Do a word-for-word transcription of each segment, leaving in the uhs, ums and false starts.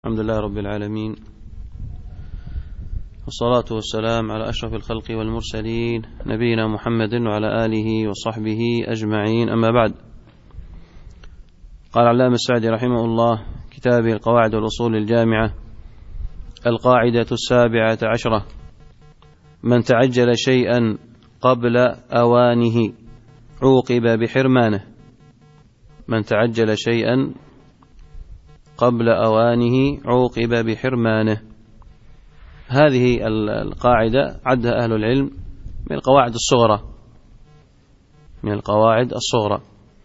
الحمد لله رب العالمين، والصلاة والسلام على أشرف الخلق والمرسلين نبينا محمد وعلى آله وصحبه أجمعين، أما بعد. قال علامة السعدي رحمه الله كتابه القواعد والأصول الجامعة: القاعدة السابعة عشرة: من تعجل شيئا قبل أوانه عوقب بحرمانه. من تعجل شيئا قبل أوانه عوقب بحرمانه. هذه القاعدة عدها أهل العلم من القواعد الصغرى من القواعد الصغرى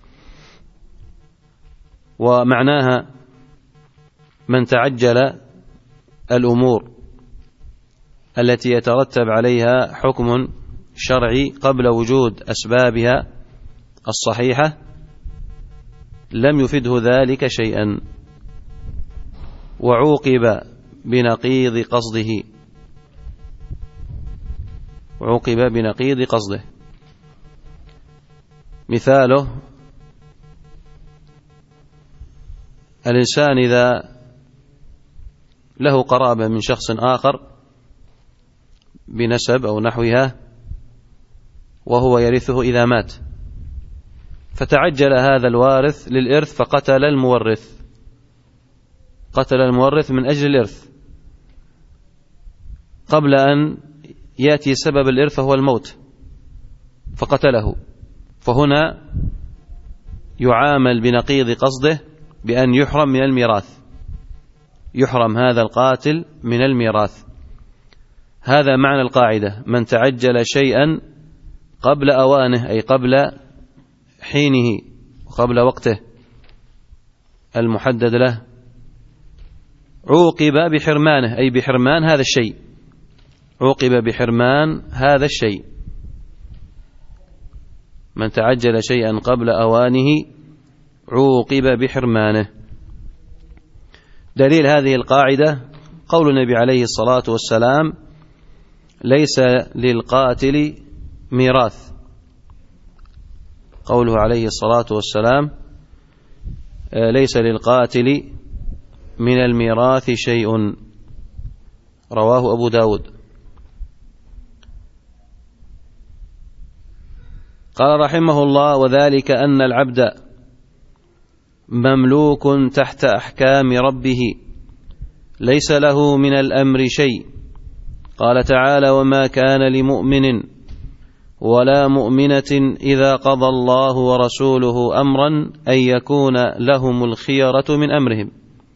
ومعناها من تعجل الأمور التي يترتب عليها حكم شرعي قبل وجود أسبابها الصحيحة لم يفده ذلك شيئا، وعوقب بنقيض قصده وعوقب بنقيض قصده مثاله: الإنسان إذا له قرابة من شخص آخر بنسب أو نحوها وهو يرثه إذا مات، فتعجل هذا الوارث للإرث فقتل المورث قتل المورث من أجل الإرث قبل أن يأتي سبب الإرث وهو الموت فقتله، فهنا يعامل بنقيض قصده بأن يحرم من الميراث يحرم هذا القاتل من الميراث. هذا معنى القاعدة: من تعجل شيئا قبل أوانه، أي قبل حينه وقبل وقته المحدد له، عوقب بحرمانه، أي بحرمان هذا الشيء عوقب بحرمان هذا الشيء. من تعجل شيئا قبل أوانه عوقب بحرمانه. دليل هذه القاعدة قول النبي عليه الصلاة والسلام: ليس للقاتل ميراث. قوله عليه الصلاة والسلام: ليس للقاتل من الميراث شيء، رواه أبو داود. قال رحمه الله: وذلك أن العبد مملوك تحت أحكام ربه ليس له من الأمر شيء. قال تعالى: وما كان لمؤمن ولا مؤمنة إذا قضى الله ورسوله أمرا أن يكون لهم الخيرة من أمرهم.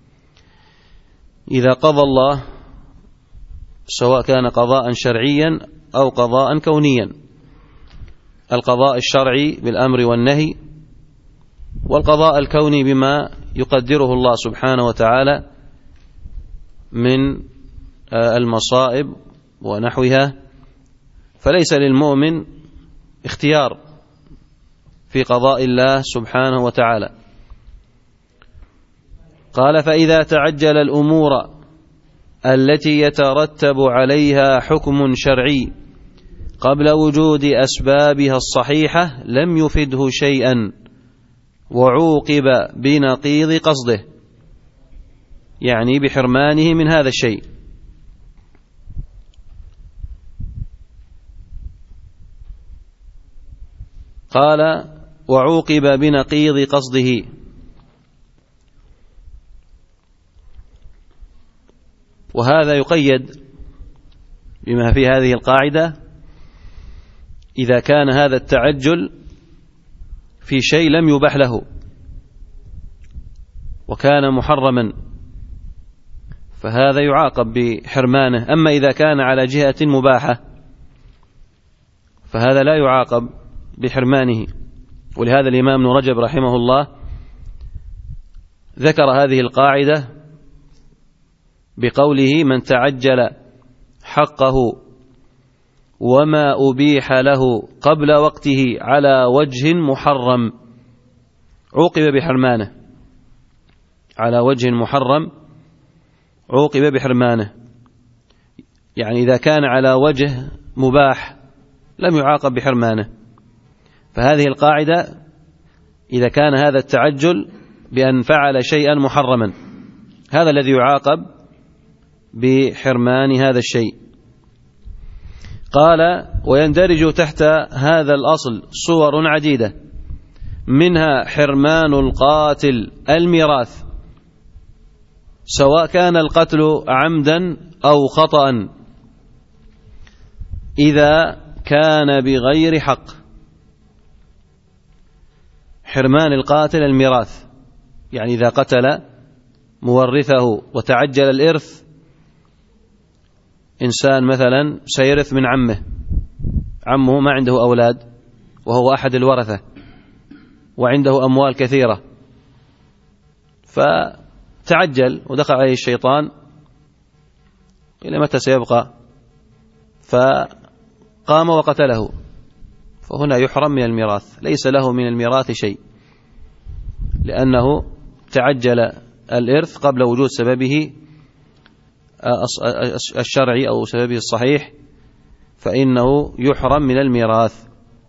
إذا قضى الله، سواء كان قضاء شرعيا أو قضاء كونيا، القضاء الشرعي بالأمر والنهي، والقضاء الكوني بما يقدره الله سبحانه وتعالى من المصائب ونحوها، فليس للمؤمن اختيار في قضاء الله سبحانه وتعالى. قال: فإذا تعجل الأمور التي يترتب عليها حكم شرعي قبل وجود أسبابها الصحيحة لم يفده شيئا، وعوقب بنقيض قصده، يعني بحرمانه من هذا الشيء. قال: وعوقب بنقيض قصده. وهذا يقيد بما في هذه القاعدة إذا كان هذا التعجل في شيء لم يبح له وكان محرما، فهذا يعاقب بحرمانه. أما إذا كان على جهة مباحة فهذا لا يعاقب بحرمانه. ولهذا الإمام ابن رجب رحمه الله ذكر هذه القاعدة بقوله: من تعجل حقه وما أبيح له قبل وقته على وجه محرم عوقب بحرمانه على وجه محرم عوقب بحرمانه. يعني إذا كان على وجه مباح لم يعاقب بحرمانه. فهذه القاعدة إذا كان هذا التعجل بأن فعل شيئا محرما هذا الذي يعاقب بحرمان هذا الشيء. قال: ويندرج تحت هذا الأصل صور عديدة، منها حرمان القاتل الميراث، سواء كان القتل عمدا أو خطأ، إذا كان بغير حق. حرمان القاتل الميراث يعني إذا قتل مورثه وتعجل الإرث، إنسان مثلا سيرث من عمه، عمه ما عنده أولاد وهو أحد الورثة وعنده أموال كثيرة، فتعجل ودخل عليه الشيطان، إلى متى سيبقى؟ فقام وقتله، فهنا يحرم من الميراث، ليس له من الميراث شيء، لأنه تعجل الإرث قبل وجود سببه الشرعي أو سببه الصحيح، فإنه يحرم من الميراث.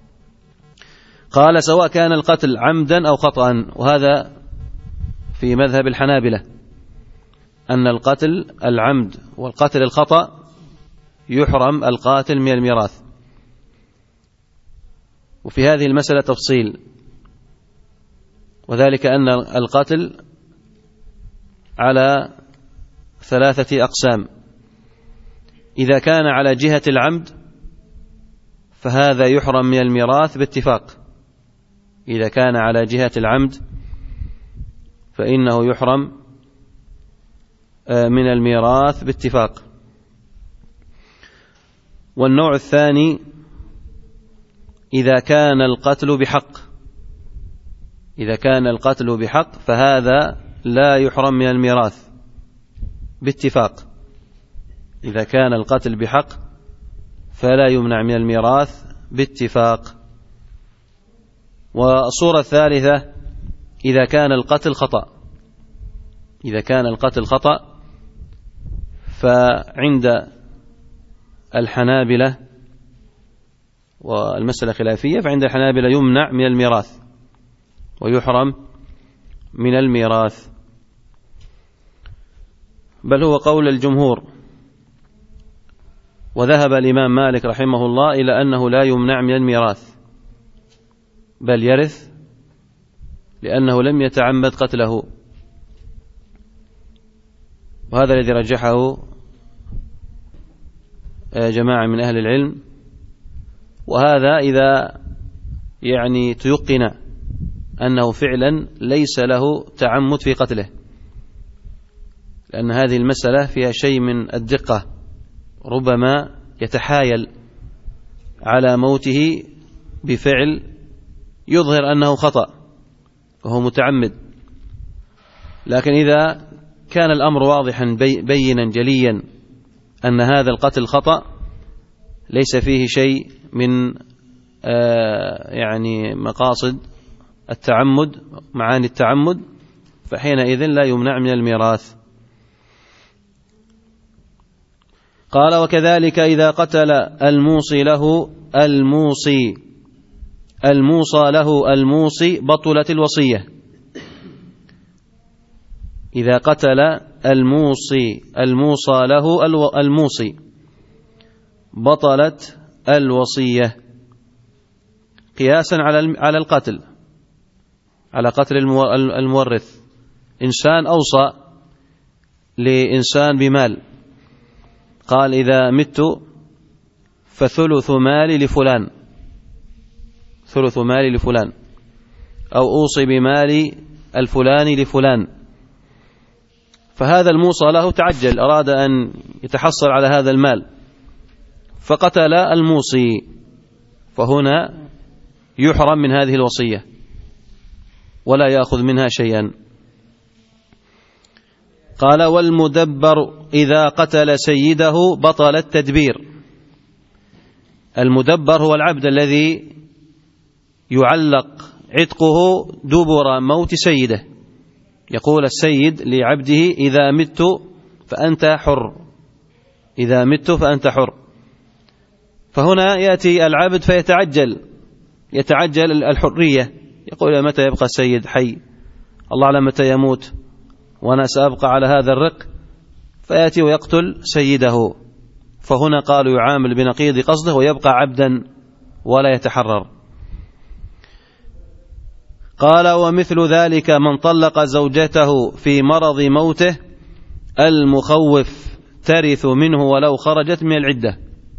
قال: سواء كان القتل عمدا أو خطأ، وهذا في مذهب الحنابلة، أن القتل العمد والقتل الخطأ يحرم القاتل من الميراث. وفي هذه المسألة تفصيل، وذلك أن القتل على ثلاثة أقسام. إذا كان على جهة العمد فهذا يحرم من الميراث باتفاق، إذا كان على جهة العمد فإنه يحرم من الميراث باتفاق. والنوع الثاني إذا كان القتل بحق، إذا كان القتل بحق فهذا لا يحرم من الميراث باتفاق، إذا كان القتل بحق فلا يمنع من الميراث باتفاق. والصورة الثالثة إذا كان القتل خطأ، إذا كان القتل خطأ فعند الحنابلة، والمسألة خلافية، فعند الحنابلة يمنع من الميراث ويحرم من الميراث، بل هو قول الجمهور. وذهب الإمام مالك رحمه الله إلى أنه لا يمنع من الميراث، بل يرث، لأنه لم يتعمد قتله، وهذا الذي رجحه جماعة من أهل العلم. وهذا إذا يعني تيقن أنه فعلا ليس له تعمد في قتله، لأن هذه المسألة فيها شيء من الدقة، ربما يتحايل على موته بفعل يظهر أنه خطأ وهو متعمد. لكن إذا كان الأمر واضحا بينا جليا أن هذا القتل خطأ ليس فيه شيء من آه يعني مقاصد التعمد، معاني التعمد، فحينئذ لا يمنع من الميراث. قال: وكذلك إذا قتل الموصي له الموصي الموصى له الموصي بطلت الوصية. إذا قتل الموصي الموصى له الموصي بطلت الوصية، قياسا على على القتل، على قتل المورث. إنسان أوصى لإنسان بمال، قال: إذا مت فثلث مالي لفلان، ثلث مالي لفلان، أو أوصي بمالي الفلاني لفلان. فهذا الموصى له تعجل، أراد أن يتحصل على هذا المال فقتل الموصي، فهنا يحرم من هذه الوصية ولا يأخذ منها شيئا. قال: والمدبر إذا قتل سيده بطل التدبير. المدبر هو العبد الذي يعلق عتقه دبر موت سيده، يقول السيد لعبده: إذا مت فأنت حر، إذا مت فأنت حر. فهنا يأتي العبد فيتعجل، يتعجل الحرية، يقول: متى يبقى السيد حي؟ الله أعلم متى يموت، وأنا سأبقى على هذا الرق، فيأتي ويقتل سيده. فهنا قالوا يعامل بنقيض قصده ويبقى عبدا ولا يتحرر. قال: ومثل ذلك من طلق زوجته في مرض موته المخوف ترث منه ولو خرجت من العدة.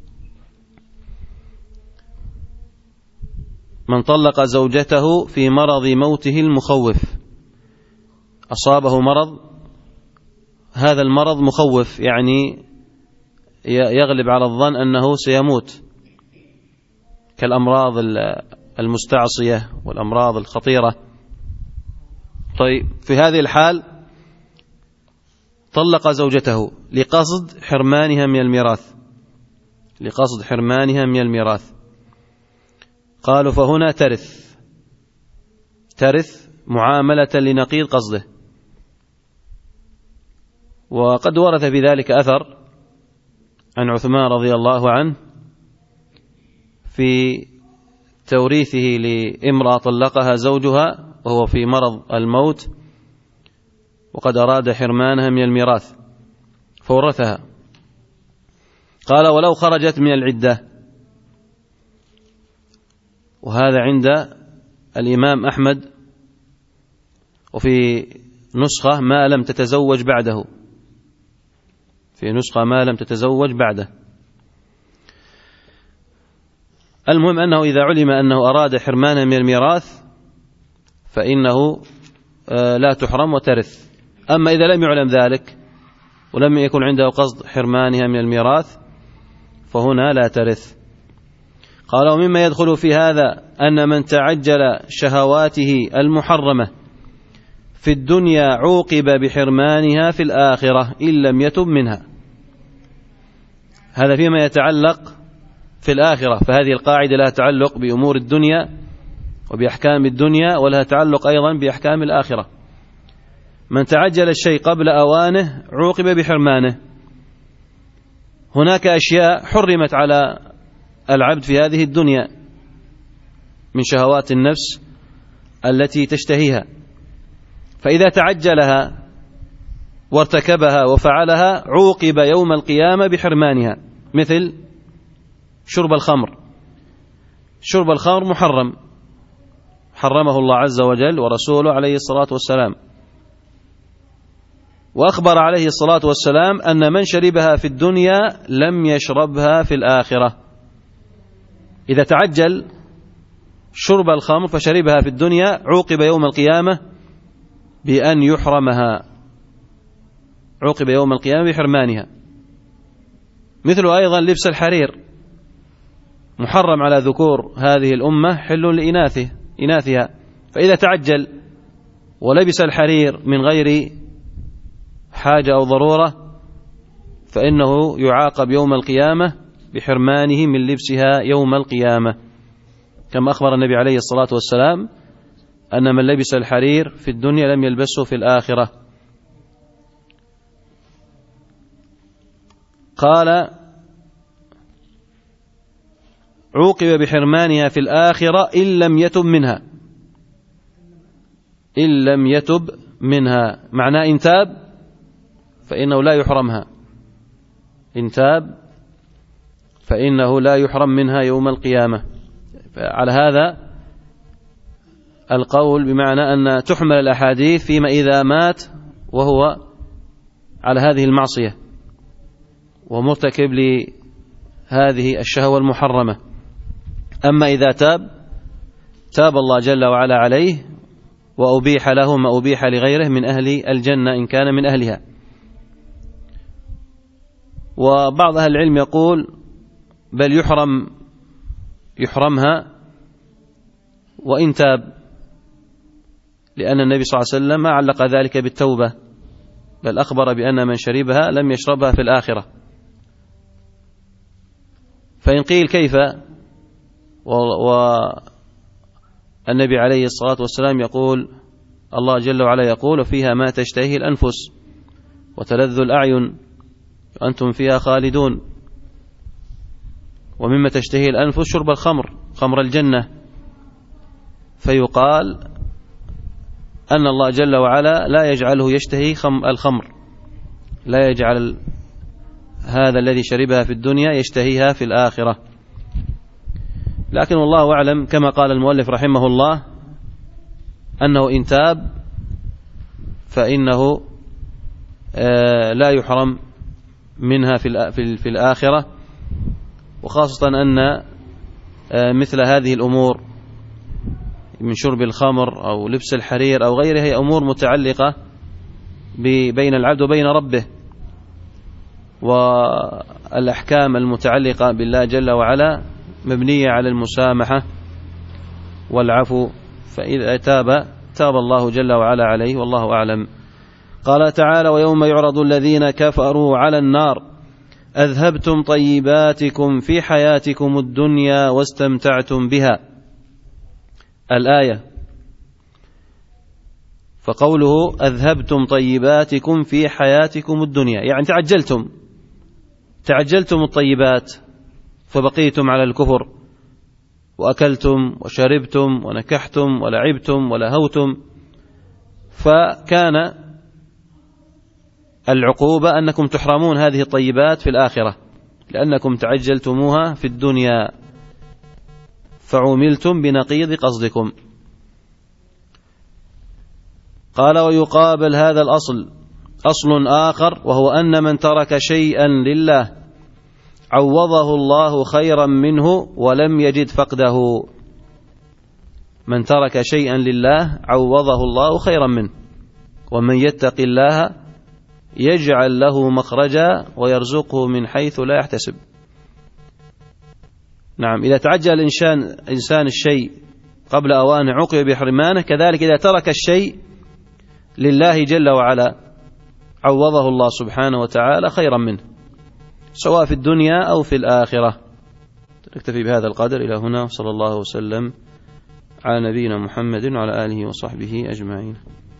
من طلق زوجته في مرض موته المخوف، أصابه مرض، هذا المرض مخوف، يعني يغلب على الظن أنه سيموت، كالأمراض المستعصية والأمراض الخطيرة. طيب، في هذه الحال طلق زوجته لقصد حرمانها من الميراث، لقصد حرمانها من الميراث. قالوا فهنا ترث، ترث معاملة لنقيض قصده. وقد ورد في ذلك أثر عن عثمان رضي الله عنه في توريثه لامرأة طلقها زوجها وهو في مرض الموت، وقد أراد حرمانها من الميراث فورثها. قال: ولو خرجت من العدة. وهذا عند الإمام أحمد، وفي نسخة ما لم تتزوج بعده، في نسخة ما لم تتزوج بعده. المهم أنه إذا علم أنه أراد حرمانها من الميراث فإنه لا تحرم وترث. أما إذا لم يعلم ذلك ولم يكن عنده قصد حرمانها من الميراث فهنا لا ترث. قال: ومما يدخل في هذا أن من تعجل شهواته المحرمة في الدنيا عوقب بحرمانها في الآخرة إن لم يتب منها. هذا فيما يتعلق في الآخرة، فهذه القاعدة لها تعلق بأمور الدنيا وبأحكام الدنيا، ولها تعلق أيضا بأحكام الآخرة. من تعجل الشيء قبل أوانه عوقب بحرمانه. هناك أشياء حرمت على العبد في هذه الدنيا من شهوات النفس التي تشتهيها، فإذا تعجلها وارتكبها وفعلها عوقب يوم القيامة بحرمانها، مثل شرب الخمر. شرب الخمر محرم، حرمه الله عز وجل ورسوله عليه الصلاة والسلام، وأخبر عليه الصلاة والسلام أن من شربها في الدنيا لم يشربها في الآخرة. إذا تعجل شرب الخمر فشربها في الدنيا عوقب يوم القيامة بأن يحرمها، عوقب يوم القيامة بحرمانها. مثل أيضا لبس الحرير، محرم على ذكور هذه الأمة، حل لإناثه إناثها، فإذا تعجل ولبس الحرير من غير حاجة أو ضرورة فإنه يعاقب يوم القيامة بحرمانه من لبسها يوم القيامة، كما أخبر النبي عليه الصلاة والسلام أن من لبس الحرير في الدنيا لم يلبسه في الآخرة. قال: عوقب بحرمانها في الآخرة إن لم يتب منها. إن لم يتب منها معناه إن تاب فإنه لا يحرمها، إن تاب فإنه لا يحرم منها يوم القيامة. على هذا القول بمعنى أن تحمل الأحاديث فيما إذا مات وهو على هذه المعصية ومرتكب لهذه الشهوة المحرمة. أما إذا تاب تاب الله جل وعلا عليه وأبيح له ما أبيح لغيره من أهل الجنة إن كان من أهلها. وبعض أهل العلم يقول بل يحرم يحرمها وإن تاب، لأن النبي صلى الله عليه وسلم ما علق ذلك بالتوبة، بل أخبر بأن من شربها لم يشربها في الآخرة. فإن قيل كيف والنبي عليه الصلاة والسلام يقول، الله جل وعلا يقول: فيها ما تشتهيه الأنفس وتلذ الأعين وأنتم فيها خالدون. ومما تشتهيه الأنفس شرب الخمر، خمر الجنة. فيقال أن الله جل وعلا لا يجعله يشتهي الخمر، لا يجعل هذا الذي شربها في الدنيا يشتهيها في الآخرة. لكن والله أعلم كما قال المؤلف رحمه الله أنه إن تاب فإنه لا يحرم منها في الآخرة، وخاصة أن مثل هذه الأمور من شرب الخمر أو لبس الحرير أو غيرها هي أمور متعلقة بين العبد وبين ربه، والأحكام المتعلقة بالله جل وعلا مبنية على المسامحة والعفو، فإذا تاب تاب الله جل وعلا عليه، والله أعلم. قال تعالى: ويوم يعرض الذين كفروا على النار أذهبتم طيباتكم في حياتكم الدنيا واستمتعتم بها. الآية. فقوله أذهبتم طيباتكم في حياتكم الدنيا يعني تعجلتم تعجلتم الطيبات فبقيتم على الكفر، وأكلتم وشربتم ونكحتم ولعبتم ولهوتم، فكان العقوبة أنكم تحرمون هذه الطيبات في الآخرة لأنكم تعجلتموها في الدنيا فعملتم بنقيض قصدكم. قال: ويقابل هذا الأصل أصل آخر، وهو أن من ترك شيئا لله عوضه الله خيرا منه ولم يجد فقده. من ترك شيئا لله عوضه الله خيرا منه، ومن يتق الله يجعل له مخرجا ويرزقه من حيث لا يحتسب. نعم، إذا تعجل إنسان إنسان الشيء قبل أوانه عوقب بحرمانه، كذلك إذا ترك الشيء لله جل وعلا عوضه الله سبحانه وتعالى خيرا منه، سواء في الدنيا أو في الآخرة. نكتفي بهذا القدر إلى هنا، صلى الله وسلم على نبينا محمد وعلى آله وصحبه أجمعين.